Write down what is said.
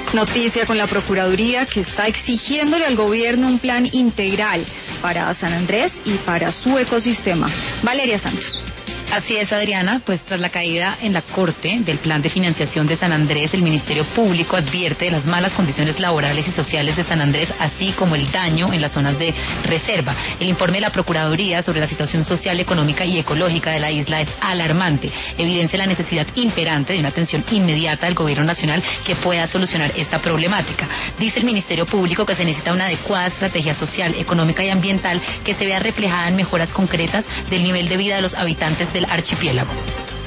Noticia con la Procuraduría que está exigiéndole al gobierno un plan integral para San Andrés y para su ecosistema. Valeria Santos. Así es, Adriana, pues tras la caída en la Corte del plan de financiación de San Andrés, el Ministerio Público advierte de las malas condiciones laborales y sociales de San Andrés, así como el daño en las zonas de reserva. El informe de la Procuraduría sobre la situación social, económica y ecológica de la isla es alarmante. Evidencia la necesidad imperante de una atención inmediata del Gobierno Nacional que pueda solucionar esta problemática. Dice el Ministerio Público que se necesita una adecuada estrategia social, económica y ambiental que se vea reflejada en mejoras concretas del nivel de vida de los habitantes del archipiélago.